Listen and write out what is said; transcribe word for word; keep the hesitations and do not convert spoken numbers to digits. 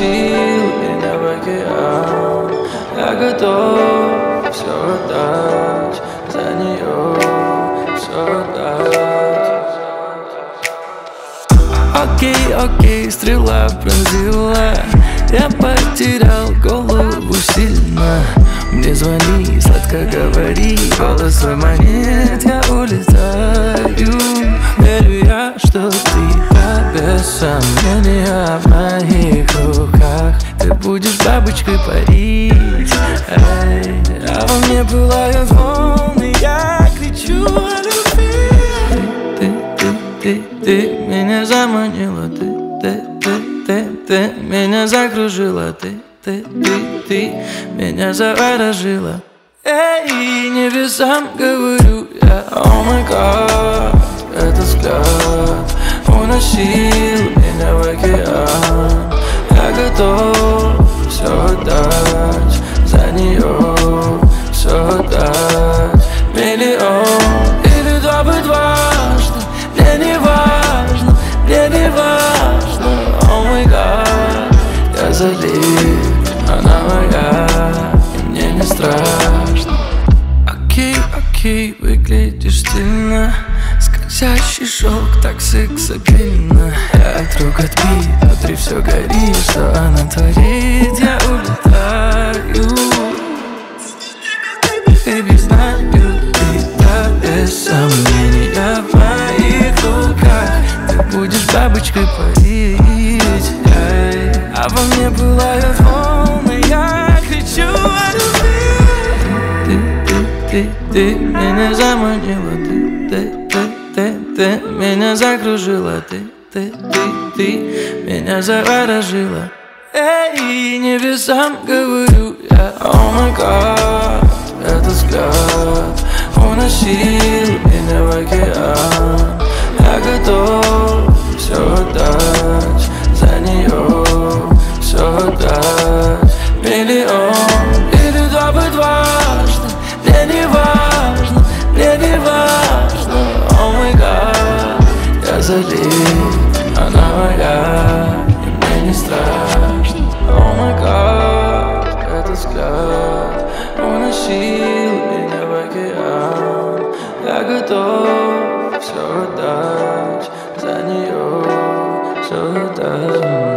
уносил меня в океан. Я готов все отдать, за нее все отдать. Окей, окей, стрела пронзила, я потерял голову сильно. Мне звони, сладко говори, голос свой манит, я улетаю. Верю я, что ты без сомнения в моих руках. Ты будешь бабочкой парить, эй, а во мне пылают волны, я кричу о любви. Ты, ты, ты, ты меня заманила, ты, ты, ты, ты, ты меня закружила, ты, ты, ты, ты меня заворожила. Эй, небесам говорю я, о май гад, этот взгляд уносил меня в океан. Я готов все отдать, за нее все отдать. Миллион или два быть важно, мне не важно, мне не важно. О май гад, я залит, она моя, и мне не страшно. Окей, окей, выглядишь стильно, скользящий шелк, так сексапильно. Я от рук отбит, внутри все горит, что она творит, я улетаю. Baby, знаю, ты да без сомнения в моих руках. Ты будешь бабочкой парить, эй, а во мне пылают волны, я кричу о любви. Ты, ты, ты, ты меня заманила, ты, ты, ты, ты, ты меня закружила, ты, ты, ты, ты меня заворожила. Эй, небесам говорю я, о май гад, этот взгляд уносил меня в океан. Я готов все отдать, за нее все отдать. Миллион или два быть важно, мне не важно, мне не важно. О май гад, я залит, она моя, и мне не страшно. О май гад, этот взгляд уносил меня в океан. Я готов все отдать, за нее все отдать.